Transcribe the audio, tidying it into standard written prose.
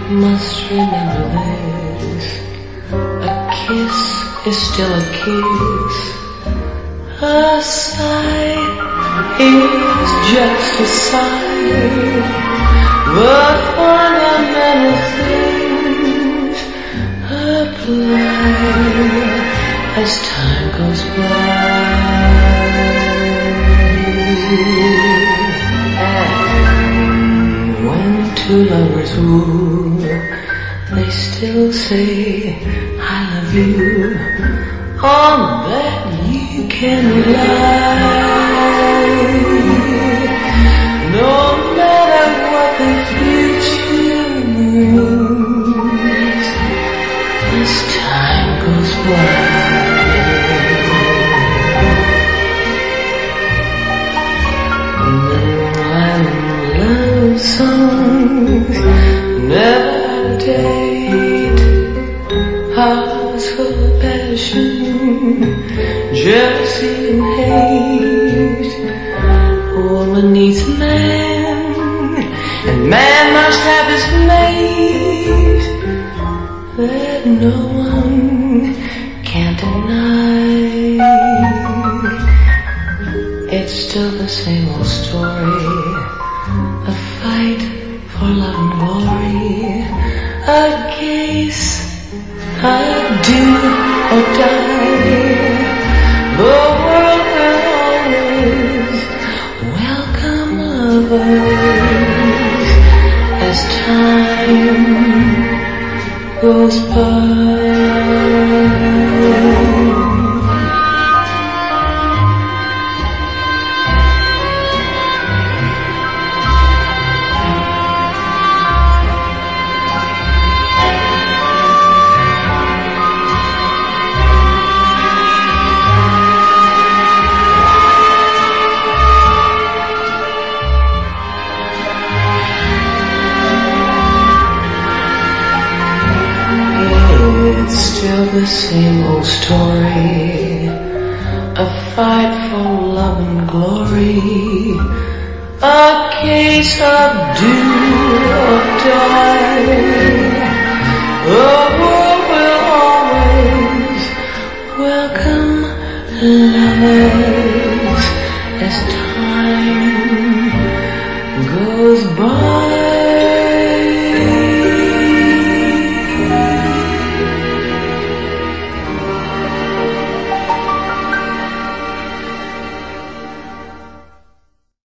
must remember this. A kiss is still a kiss. A sigh is just a sigh. But fundamental things apply as time goes by. And when two lovers woo, they still say, I love you. On that you can rely. No matter what the future means, as time goes by. Love songs never date, hearts full of passion, jealousy and hate. A woman needs a man, and man must have his mate. That no one can deny. It's still the same old story. A fight for love and glory, a case of do or die. The world will always welcome lovers as time goes by. It's still the same old story, a fight for love and glory, a case of do or die. The world will always welcome lovers as